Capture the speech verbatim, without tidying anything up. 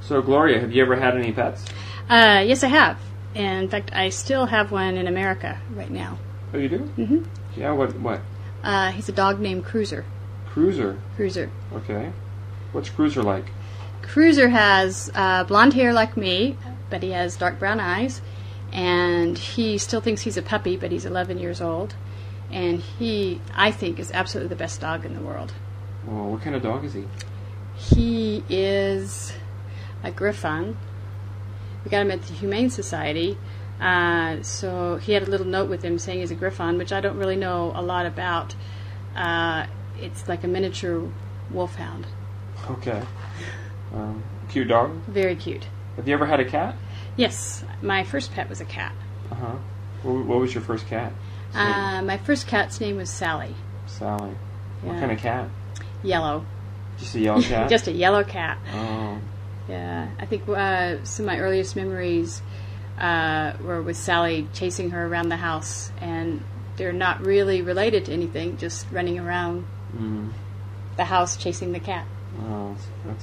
So, Gloria, have you ever had any pets? Uh, yes, I have. And in fact, I still have one in America right now. Oh, you do? Mm-hmm. Yeah, what? What? Uh, he's a dog named Cruiser. Cruiser? Cruiser. Okay. What's Cruiser like? Cruiser has uh, blonde hair like me, but he has dark brown eyes. And he still thinks he's a puppy, but he's eleven years old. And he, I think, is absolutely the best dog in the world. Well, what kind of dog is he? He is a Griffon. We got him at the Humane Society. Uh, so he had a little note with him saying he's a Griffon, which I don't really know a lot about. Uh, it's like a miniature wolfhound. Okay. Um, cute dog? Very cute. Have you ever had a cat? Yes, my first pet was a cat. Uh-huh. What, what was your first cat? Uh, my first cat's name was Sally. Sally. What Yeah. kind of cat? Yellow. Just a yellow cat? Just a yellow cat. Oh. Yeah, I think uh, some of my earliest memories uh, were with Sally chasing her around the house, and they're not really related to anything, just running around Mm. the house chasing the cat. Oh, that's